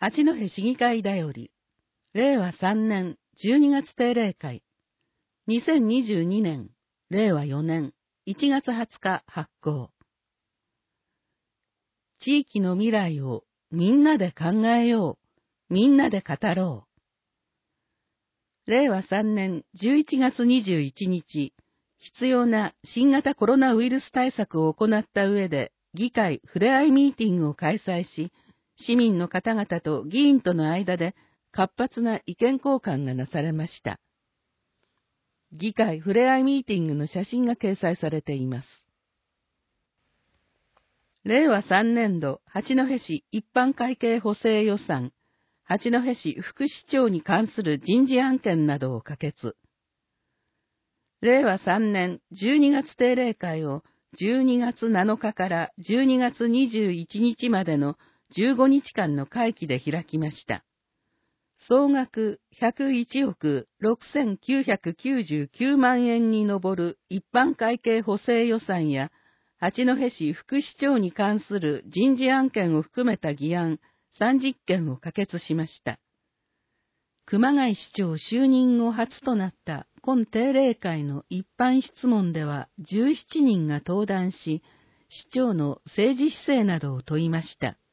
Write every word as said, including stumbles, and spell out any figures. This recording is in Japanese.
八戸市議会だより、れいわさんねんじゅうにがつ定例会、にせんにじゅうにねん、れいわよねんいちがつはつか発行。地域の未来をみんなで考えよう、みんなで語ろう。れいわさんねんじゅういちがつにじゅういちにち、必要な新型コロナウイルス対策を行った上で、議会ふれあいミーティングを開催し、市民の方々と議員との間で活発な意見交換がなされました。議会ふれあいミーティングの写真が掲載されています。れいわさんねんど八戸市一般会計補正予算、八戸市副市長に関する人事案件などを可決。れいわさんねんじゅうにがつ定例会をじゅうにがつなのかからじゅうにがつにじゅういちにちまでのじゅうごにちかんの会期で開きました。総額ひゃくいちおくろくせんきゅうひゃくきゅうじゅうきゅうまんえんに上る一般会計補正予算や、八戸市副市長に関する人事案件を含めた議案さんじゅっけんを可決しました。熊谷市長就任後初となった今定例会の一般質問ではじゅうしちにんが登壇し、市長の政治姿勢などを問いました。